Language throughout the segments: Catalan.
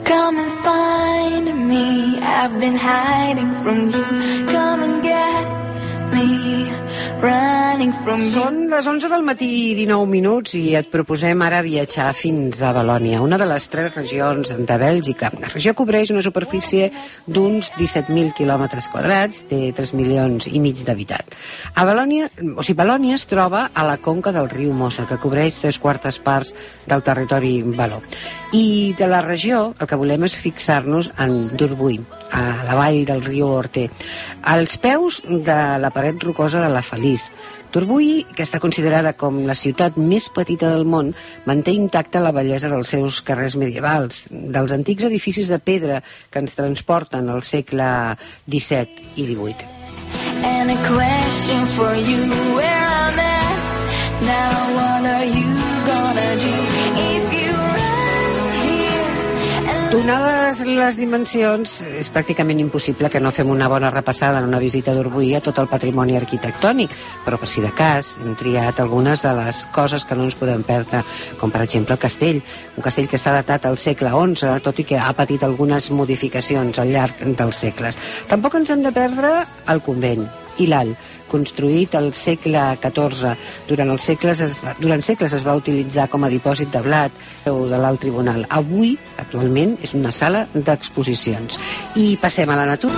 Come and find me, I've been hiding from you. Come and get me, running from you. Són les 11 del matí i 19 minuts i et proposem ara viatjar fins a Valònia, una de les 3 regions de Bèlgica. La regió cobreix una superfície d'uns 17.000 quilòmetres quadrats, té 3 milions i mig d'habitants. Valònia es troba a la conca del riu Mosa, que cobreix 3/4 parts del territori való. I de la regió el que volem és fixar-nos en Durbuy, a la vall del riu Orte, als peus de la paret rocosa de la Feliç. Durbuy, que està considerada com la ciutat més petita del món, manté intacta la bellesa dels seus carrers medievals, dels antics edificis de pedra que ens transporten al segle XVII i XVIII. And a question for you, where I'm at now, what are you gonna do if you run here and... Donades les dimensions, és pràcticament impossible que no fem una bona repassada en una visita a Durbuy a tot el patrimoni arquitectònic, però per si de cas hem triat algunes de les coses que no ens podem perdre, com per exemple el castell, un castell que està datat al segle XI, tot i que ha patit algunes modificacions al llarg dels segles. Tampoc ens hem de perdre el convent i l'Alt, construït al segle XIV. Durant segles es va utilitzar com a dipòsit de blat de l'Alt Tribunal. Avui, actualment, és una sala d'exposicions. I passem a la natura.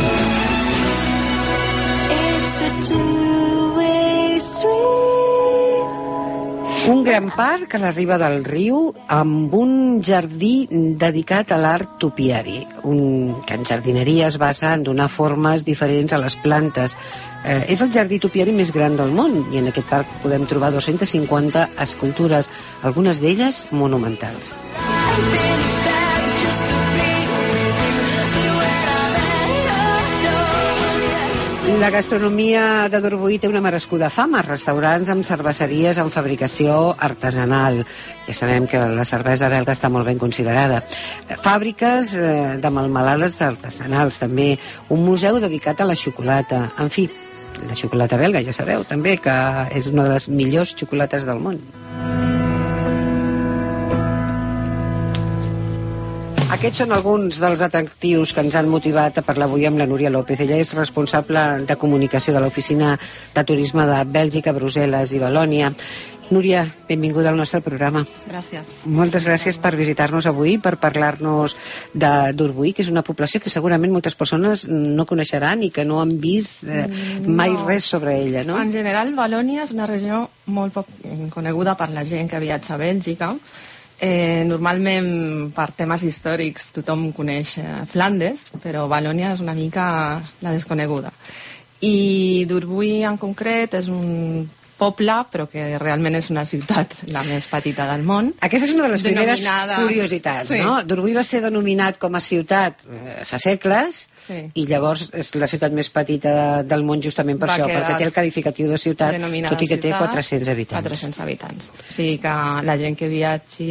Un gran parc a la riba del riu amb un jardí dedicat a l'art topiari, que en jardineria es basa en donar formes diferents a les plantes. És el jardí topiari més gran del món i en aquest parc podem trobar 250 escultures, algunes d'elles monumentals. La gastronomia de Durbuy té una merescuda fama, restaurants amb cerveseries amb fabricació artesanal. Ja sabem que la cervesa belga està molt ben considerada. Fàbriques de melmelades artesanals, també un museu dedicat a la xocolata. En fi, la xocolata belga, ja sabeu, també, que és una de les millors xocolates del món. Aquests són alguns dels atractius que ens han motivat a parlar avui amb la Núria López. Ella és responsable de comunicació de l'Oficina de Turisme de Bèlgica, Brussel·les i Valònia. Núria, benvinguda al nostre programa. Gràcies. Moltes gràcies per visitar-nos avui, per parlar-nos de Durbuy, que és una població que segurament moltes persones no coneixeran i que no han vist mai res sobre ella, no? En general, Valònia és una regió molt poc coneguda per la gent que viatja a Bèlgica. Normalment per temes històrics tothom coneix Flandes, però Valònia és una mica la desconeguda. I Durbuy en concret és un poble, però que realment és una ciutat la més petita del món. Aquesta és una de les primeres curiositats, sí. No? Durbuy va ser denominat com a ciutat fa segles, sí. I llavors és la ciutat més petita del món justament per això, perquè té el qualificatiu de ciutat, tot i que té 400 habitants. 400 habitants. O sigui que la gent que viatgi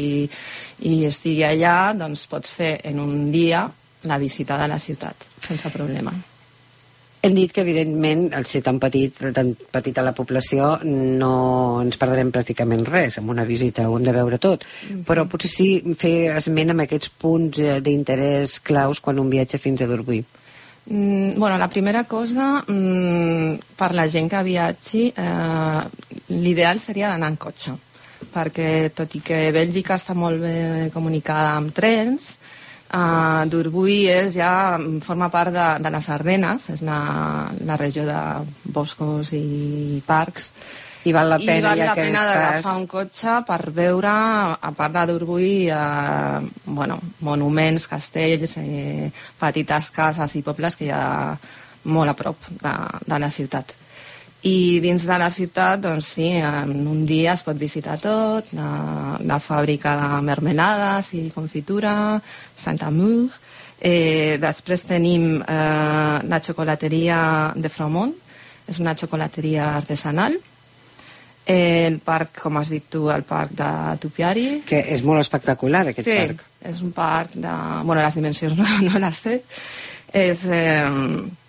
i estigui allà, doncs pots fer en un dia la visita de la ciutat, sense problema. Hem dit que, evidentment, al ser tan petita la població, no ens perdrem pràcticament res. Amb una visita ho hem de veure tot. Però potser sí fer esment amb aquests punts d'interès claus quan un viatja fins a Durbuy. Bueno, la primera cosa, per la gent que viatgi, l'ideal seria d'anar en cotxe. Perquè, tot i que Bèlgica està molt ben comunicada amb trens, Durbuy forma part de les Ardenes, és la regió de boscos i parcs, i val la pena d'agafar un cotxe per veure, a part de Durbuy, monuments, castells, petites cases i pobles que hi ha molt a prop de la ciutat. I dins de la ciutat, doncs sí, en un dia es pot visitar tot, la fàbrica de mermelades i confitura, Saint-Amour. Després tenim la xocolateria de Fromont, és una xocolateria artesanal. El parc, com has dit tu, el parc de Topiari. Que és molt espectacular, aquest parc. Sí, és un parc de... Bueno, les dimensions no les sé.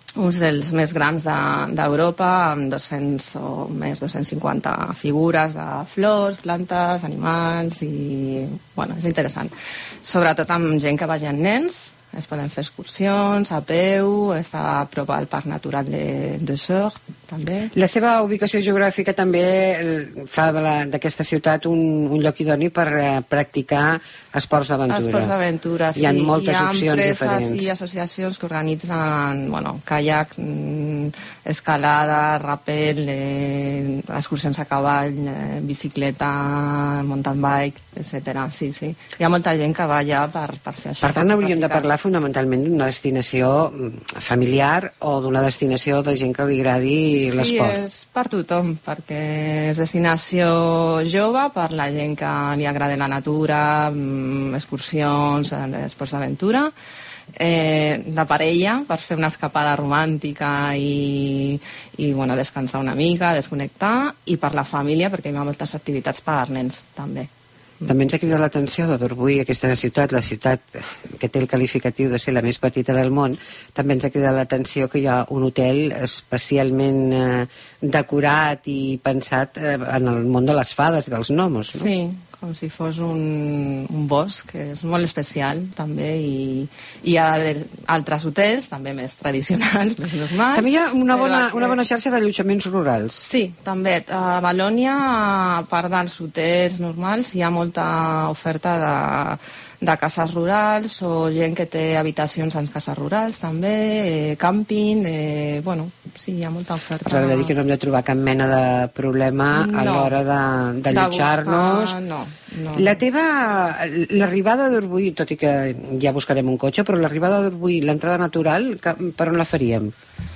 uns dels més grans d'Europa, amb 200 o més 250 figures de flors, plantes, animals, i bueno, és interessant. Sobretot amb gent que vagi amb nens, es poden fer excursions a peu, està a prop al Parc Natural de Sort, també. La seva ubicació geogràfica també fa d'aquesta ciutat un lloc idoni per practicar esports d'aventura. Esports d'aventura, sí. Hi ha moltes opcions diferents. Hi ha empreses i associacions que organitzen caiac, escalada, rappel, excursions a cavall, bicicleta, mountain bike, etc. Sí, sí. Hi ha molta gent que va allà per fer això. Per tant, hauríem de parlar fonamentalment d'una destinació familiar o d'una destinació de gent que li agradi l'esport. Sí, és per tothom, perquè és destinació jove per la gent que li agrada la natura, excursions, esports d'aventura, de parella per fer una escapada romàntica i descansar una mica, desconnectar, i per la família perquè hi ha moltes activitats per als nens també. També ens ha cridat l'atenció de Durbuy, aquesta ciutat, la ciutat que té el qualificatiu de ser la més petita del món. També ens ha cridat l'atenció que hi ha un hotel especialment decorat i pensat en el món de les fades i dels gnomos, no? Sí, com si fos un bosc, que és molt especial també, i hi ha altres hotels també més tradicionals, més normals. També hi ha una bona xarxa d'allotjaments rurals. Sí, també. A Valònia, a part dels hotels normals, hi ha molta oferta de cases rurals o gent que té habitacions en cases rurals també, càmping, sí, hi ha molta oferta. Per tant, dir que no hem de trobar cap mena de problema a l'hora d'allotjar-nos. No. L'arribada a Durbuy, tot i que ja buscarem un cotxe, però l'arribada a Durbuy, l'entrada natural, per on la faríem?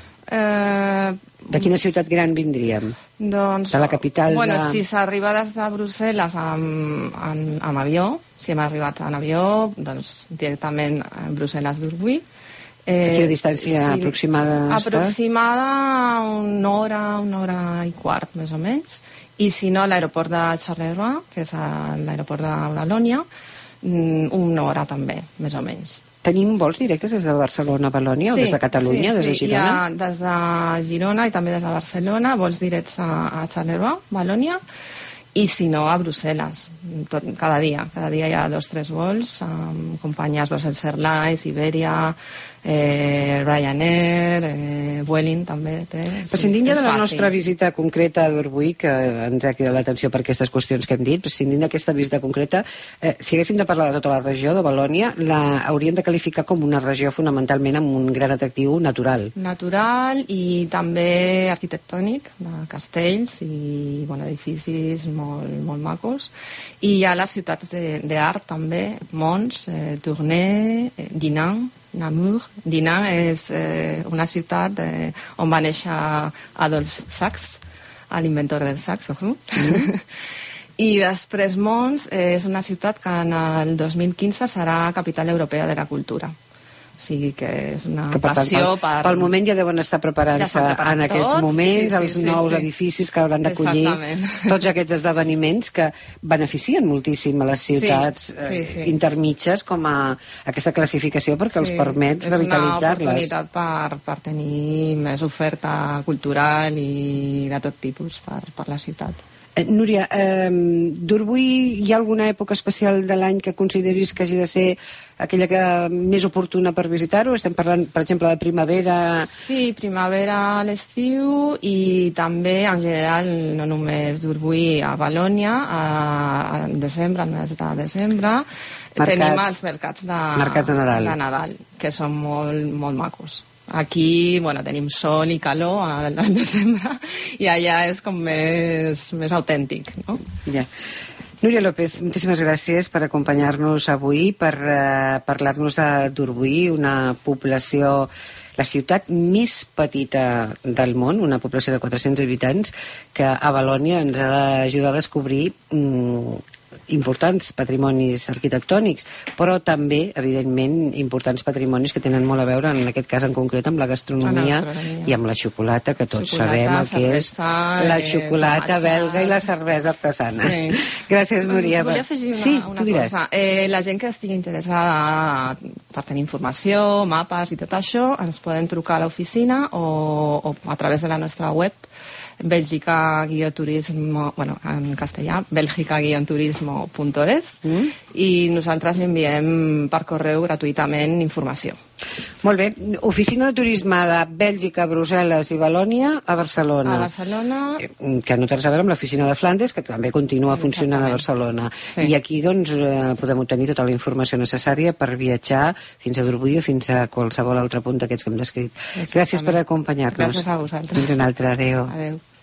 De quina ciutat gran vindríem? Doncs, de la capital si s'arriba des de Brussel·les amb avió, si hem arribat en avió, doncs directament a Brussel·les-Durbuy. A quina distància aproximada està? Aproximada una hora i quart, més o menys. I si no, a l'aeroport de Charleroi, que és l'aeroport de Valònia, una hora també, més o menys. Tenim vols directes des de Barcelona a Valònia o des de Catalunya, des de Girona? Hi ha des de Girona i també des de Barcelona, vols directes a Charleroi, Valònia, i si no, a Brussel·les, cada dia hi ha 2 o 3 vols amb companyies Brussels Airlines, Iberia, Ryanair, Vueling també té. Prescindint ja de la nostra visita concreta a Durbuy, que ens ha cridat l'atenció per aquestes qüestions que hem dit, prescindint d'aquesta visita concreta, si haguéssim de parlar de tota la regió de Valònia, hauríem de qualificar com una regió fonamentalment amb un gran atractiu natural. Natural i també arquitectònic, de castells i edificis molt macos. I hi ha les ciutats d'art també, Mons, Tournai, Dinan, Namur. Dinan és una ciutat on va néixer Adolf Sachs, l'inventor del saxofon. I després Mons és una ciutat que en el 2015 serà capital europea de la cultura. O sigui que és una passió per... Pel moment ja deuen estar preparant-se en aquests moments, els nous edificis que hauran d'acollir tots aquests esdeveniments que beneficien moltíssim a les ciutats intermitges com a aquesta classificació perquè els permet revitalitzar-les. És una oportunitat per tenir més oferta cultural i de tot tipus per la ciutat. Núria, Durbuy, hi ha alguna època especial de l'any que consideris que hagi de ser aquella que més oportuna per visitar-ho? Estem parlant, per exemple, de primavera... Sí, primavera a l'estiu i també, en general, no només Durbuy, a Valònia, al desembre, al mes de desembre, tenim els mercats de Nadal, que són molt macos. Aquí, tenim sol i calor al desembre i allà és com més autèntic, no? Ja. Núria López, moltíssimes gràcies per acompanyar-nos avui, per parlar-nos de Durbuy, una població, la ciutat més petita del món, una població de 400 habitants, que a Valònia ens ha d'ajudar a descobrir importants patrimonis arquitectònics, però també, evidentment, importants patrimonis que tenen molt a veure, en aquest cas en concret, amb la gastronomia i amb la xocolata, que tots sabem el que és la xocolata belga i la cervesa artesana. Sí. Gràcies, Núria. Volia afegir una cosa. La gent que estigui interessada per tenir informació, mapes i tot això, ens poden trucar a l'oficina o a través de la nostra web, Belgica-turismo, bueno, en castellà, belgica-turismo.es, i nosaltres li enviem per correu gratuïtament informació. Molt bé. Oficina de turisme de Bèlgica, Brussel·les i Valònia a Barcelona. A Barcelona. Que no té res a veure amb l'oficina de Flandes, que també continua funcionant a Barcelona. Sí. I aquí, doncs, podem obtenir tota la informació necessària per viatjar fins a Durbuy o fins a qualsevol altre punt d'aquests que hem descrit. Gràcies per acompanyar-nos. Gràcies a vosaltres. Fins un altre. Adéu. Adéu.